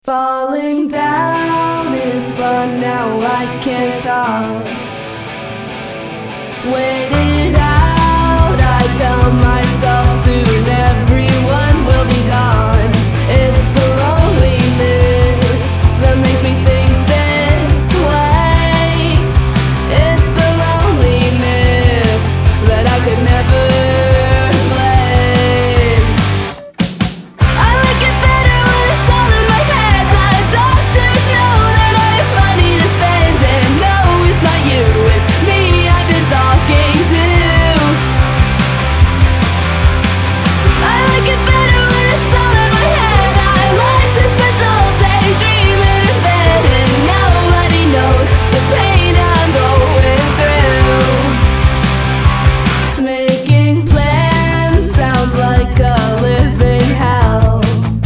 Falling down is fun, now I can't stop. Wait it out, I tell myself soon everyone will be gone. It's the loneliness that makes me think this way. It's the loneliness that I could never blame. I like it better when it's all in my head. The doctors know that I have money to spend, and no, it's not you, it's me I've been talking to. I like it better when it's all in my head. I like to spend all day dreaming in bed, and nobody knows the pain I'm going through. Making plans sounds like a living hell.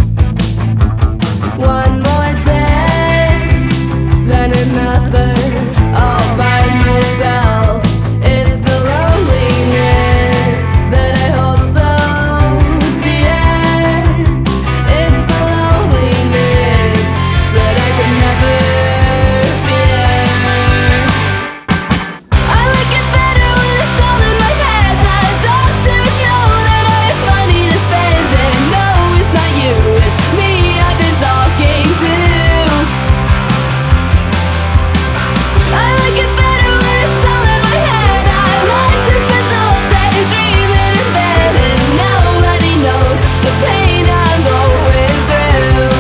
One more day, then another, all by myself. It's the loneliness that I hold so dear. It's the loneliness that I could never fear. I like it better when it's all in my head. The doctors know that I have money to spend, and no, it's not you, it's me I've been talking to. I like it better when it's all in my head. I like to spend all day dreaming in bed, and nobody knows the pain I'm going through.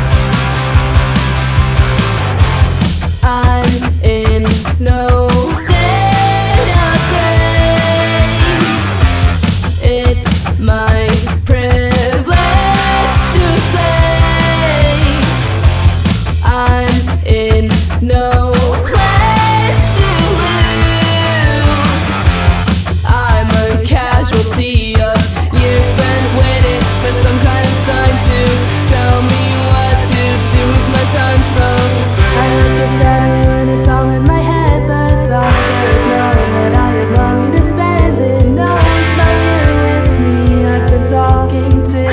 I'm in no state of grace. It's my privilege to say I'm in no place to lose. I'm a casualty of years spent waiting for some kind of sign to tell me what to do with my time. So I like it better when it's all in my head. The doctors know that I have money to spend, and no, it's not you, it's me I've been talking to.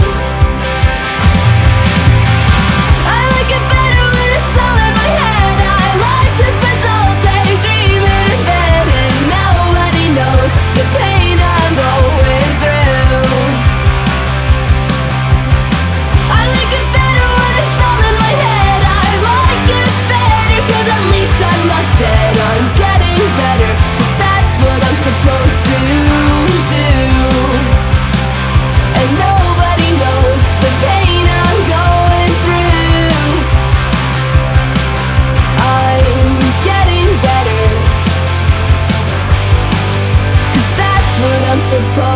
I like it better when it's all in my head. I like to spend all day dreaming in bed, and nobody knows the pain I'm going through. I like it better when it's all in my head. I like it better, 'cause at least I'm not dead. I'm getting better, 'cause that's what I'm supposed to do. And nobody knows the pain I'm going through. I'm getting better, 'cause that's what I'm supposed to do.